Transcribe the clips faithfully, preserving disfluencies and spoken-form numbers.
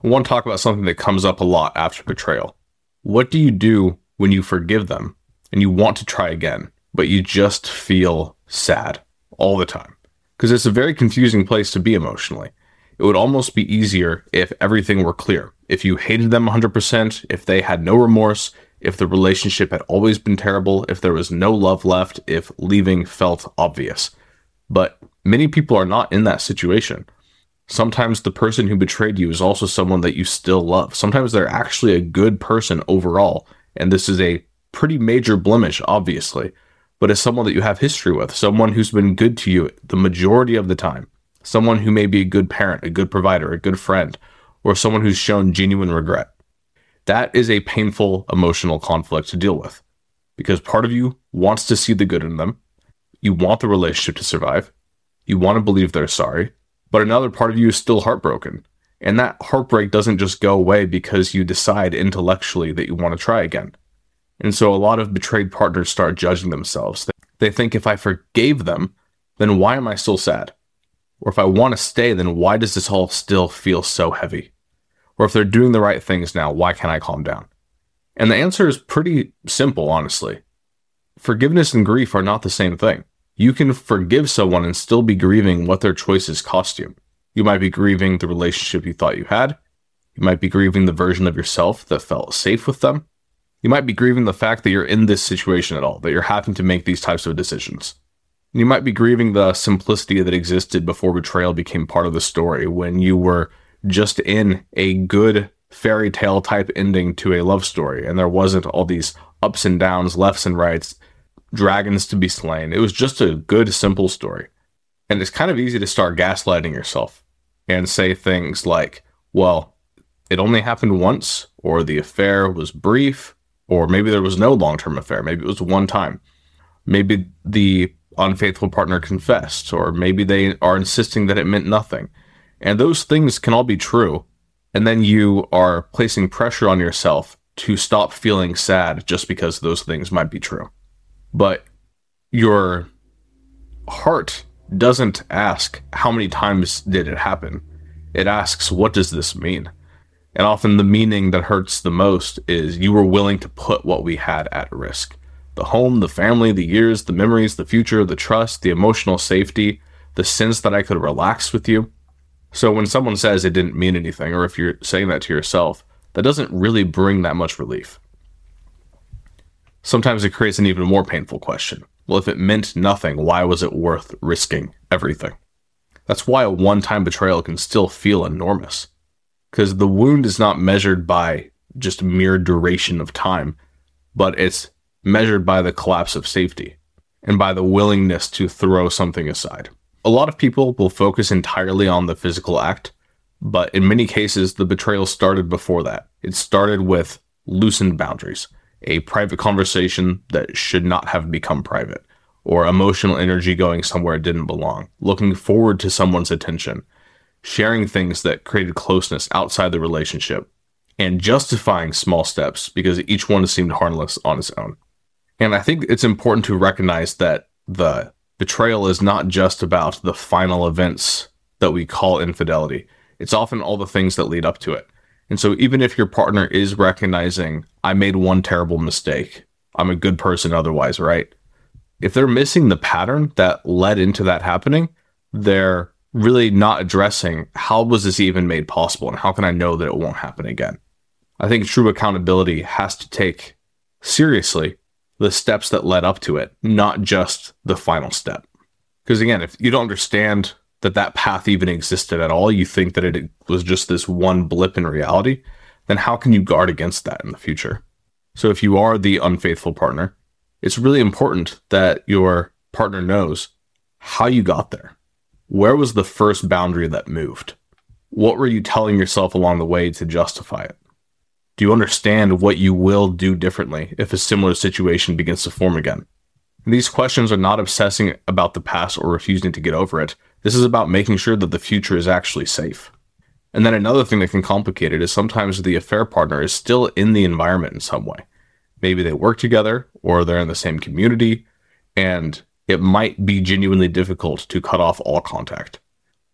I want to talk about something that comes up a lot after betrayal. What do you do when you forgive them and you want to try again, but you just feel sad all the time? Because it's a very confusing place to be emotionally. It would almost be easier if everything were clear. If you hated them one hundred percent, if they had no remorse, if the relationship had always been terrible, if there was no love left, if leaving felt obvious. But many people are not in that situation. Sometimes the person who betrayed you is also someone that you still love. Sometimes they're actually a good person overall, and this is a pretty major blemish, obviously, but it's someone that you have history with, someone who's been good to you the majority of the time, someone who may be a good parent, a good provider, a good friend, or someone who's shown genuine regret. That is a painful emotional conflict to deal with, because part of you wants to see the good in them, you want the relationship to survive, you want to believe they're sorry, but another part of you is still heartbroken. And that heartbreak doesn't just go away because you decide intellectually that you want to try again. And so a lot of betrayed partners start judging themselves. They think, if I forgave them, then why am I still sad? Or if I want to stay, then why does this all still feel so heavy? Or if they're doing the right things now, why can't I calm down? And the answer is pretty simple, honestly. Forgiveness and grief are not the same thing. You can forgive someone and still be grieving what their choices cost you. You might be grieving the relationship you thought you had. You might be grieving the version of yourself that felt safe with them. You might be grieving the fact that you're in this situation at all, that you're having to make these types of decisions. You might be grieving the simplicity that existed before betrayal became part of the story, when you were just in a good fairy tale type ending to a love story, and there wasn't all these ups and downs, lefts and rights, dragons to be slain. It was just a good, simple story. And it's kind of easy to start gaslighting yourself and say things like, well, it only happened once, or the affair was brief, or maybe there was no long-term affair. Maybe it was one time. Maybe the unfaithful partner confessed, or maybe they are insisting that it meant nothing. And those things can all be true. And then you are placing pressure on yourself to stop feeling sad just because those things might be true. But your heart doesn't ask, how many times did it happen? It asks, what does this mean? And often the meaning that hurts the most is, you were willing to put what we had at risk. The home, the family, the years, the memories, the future, the trust, the emotional safety, the sense that I could relax with you. So when someone says it didn't mean anything, or if you're saying that to yourself, that doesn't really bring that much relief. Sometimes it creates an even more painful question. Well, if it meant nothing, why was it worth risking everything? That's why a one-time betrayal can still feel enormous. Because the wound is not measured by just mere duration of time, but it's measured by the collapse of safety and by the willingness to throw something aside. A lot of people will focus entirely on the physical act, but in many cases, the betrayal started before that. It started with loosened boundaries, a private conversation that should not have become private, or emotional energy going somewhere it didn't belong, looking forward to someone's attention, sharing things that created closeness outside the relationship, and justifying small steps because each one seemed harmless on its own. And I think it's important to recognize that the betrayal is not just about the final events that we call infidelity. It's often all the things that lead up to it. And so even if your partner is recognizing, I made one terrible mistake, I'm a good person otherwise, right? If they're missing the pattern that led into that happening, they're really not addressing, how was this even made possible, and how can I know that it won't happen again? I think true accountability has to take seriously the steps that led up to it, not just the final step. Because again, if you don't understand that that path even existed at all, you think that it was just this one blip in reality, then how can you guard against that in the future? So if you are the unfaithful partner, it's really important that your partner knows how you got there. Where was the first boundary that moved? What were you telling yourself along the way to justify it? Do you understand what you will do differently if a similar situation begins to form again? And these questions are not obsessing about the past or refusing to get over it. This is about making sure that the future is actually safe. And then another thing that can complicate it is sometimes the affair partner is still in the environment in some way. Maybe they work together or they're in the same community, and it might be genuinely difficult to cut off all contact.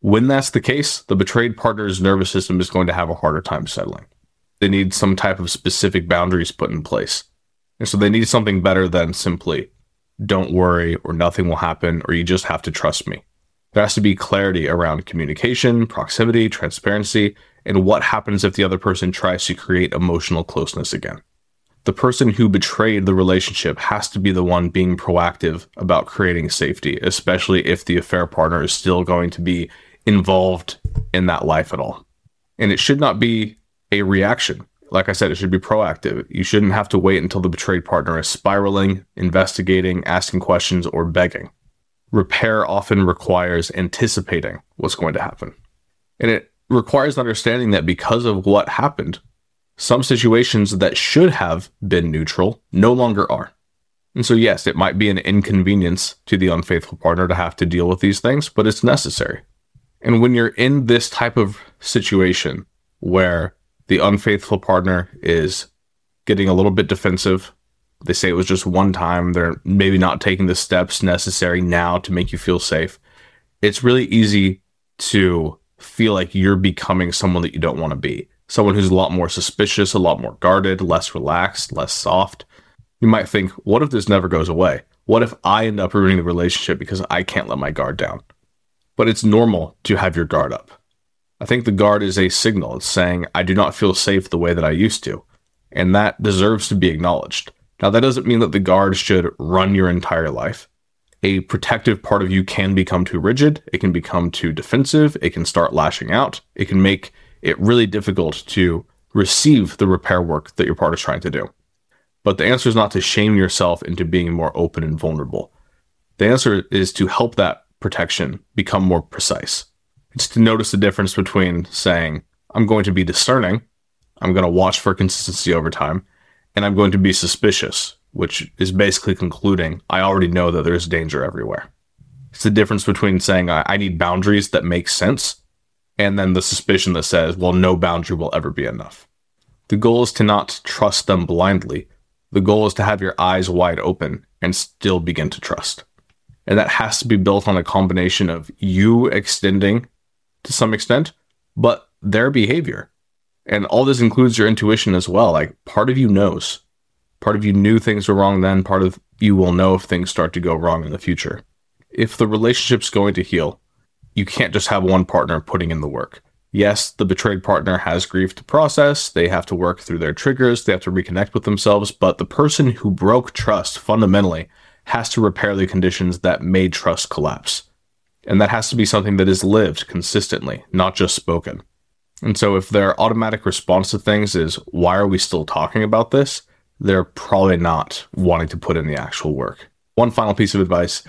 When that's the case, the betrayed partner's nervous system is going to have a harder time settling. They need some type of specific boundaries put in place. And so they need something better than simply, don't worry, or nothing will happen, or you just have to trust me. There has to be clarity around communication, proximity, transparency, and what happens if the other person tries to create emotional closeness again. The person who betrayed the relationship has to be the one being proactive about creating safety, especially if the affair partner is still going to be involved in that life at all. And it should not be a reaction. Like I said, it should be proactive. You shouldn't have to wait until the betrayed partner is spiraling, investigating, asking questions, or begging. Repair often requires anticipating what's going to happen. And it requires understanding that because of what happened, some situations that should have been neutral no longer are. And so yes, it might be an inconvenience to the unfaithful partner to have to deal with these things, but it's necessary. And when you're in this type of situation where the unfaithful partner is getting a little bit defensive, they say it was just one time, they're maybe not taking the steps necessary now to make you feel safe, it's really easy to feel like you're becoming someone that you don't want to be. Someone who's a lot more suspicious, a lot more guarded, less relaxed, less soft. You might think, what if this never goes away? What if I end up ruining the relationship because I can't let my guard down? But it's normal to have your guard up. I think the guard is a signal. It's saying, I do not feel safe the way that I used to. And that deserves to be acknowledged. Now, that doesn't mean that the guard should run your entire life. A protective part of you can become too rigid. It can become too defensive. It can start lashing out. It can make it really difficult to receive the repair work that your partner's trying to do. But the answer is not to shame yourself into being more open and vulnerable. The answer is to help that protection become more precise. It's to notice the difference between saying, I'm going to be discerning, I'm going to watch for consistency over time, and I'm going to be suspicious, which is basically concluding, I already know that there's danger everywhere. It's the difference between saying, I, I need boundaries that make sense, and then the suspicion that says, well, no boundary will ever be enough. The goal is to not trust them blindly. The goal is to have your eyes wide open and still begin to trust. And that has to be built on a combination of you extending to some extent, but their behavior. And all this includes your intuition as well. Like, part of you knows. Part of you knew things were wrong then. Part of you will know if things start to go wrong in the future. If the relationship's going to heal, you can't just have one partner putting in the work. Yes, the betrayed partner has grief to process. They have to work through their triggers. They have to reconnect with themselves. But the person who broke trust fundamentally has to repair the conditions that made trust collapse. And that has to be something that is lived consistently, not just spoken. And so if their automatic response to things is, why are we still talking about this? They're probably not wanting to put in the actual work. One final piece of advice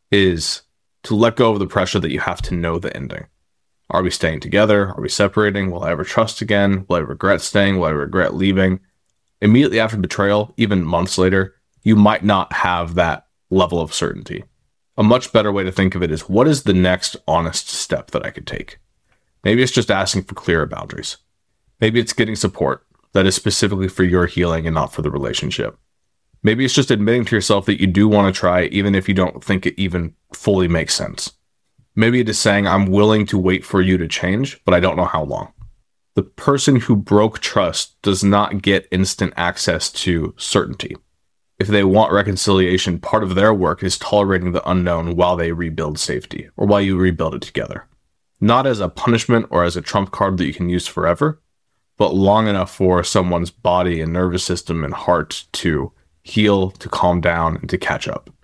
is to let go of the pressure that you have to know the ending. Are we staying together? Are we separating? Will I ever trust again? Will I regret staying? Will I regret leaving? Immediately after betrayal, even months later, you might not have that level of certainty. A much better way to think of it is, what is the next honest step that I could take? Maybe it's just asking for clearer boundaries. Maybe it's getting support that is specifically for your healing and not for the relationship. Maybe it's just admitting to yourself that you do want to try, even if you don't think it even fully makes sense. Maybe it is saying, I'm willing to wait for you to change, but I don't know how long. The person who broke trust does not get instant access to certainty. If they want reconciliation, part of their work is tolerating the unknown while they rebuild safety, or while you rebuild it together. Not as a punishment or as a trump card that you can use forever, but long enough for someone's body and nervous system and heart to heal, to calm down, and to catch up.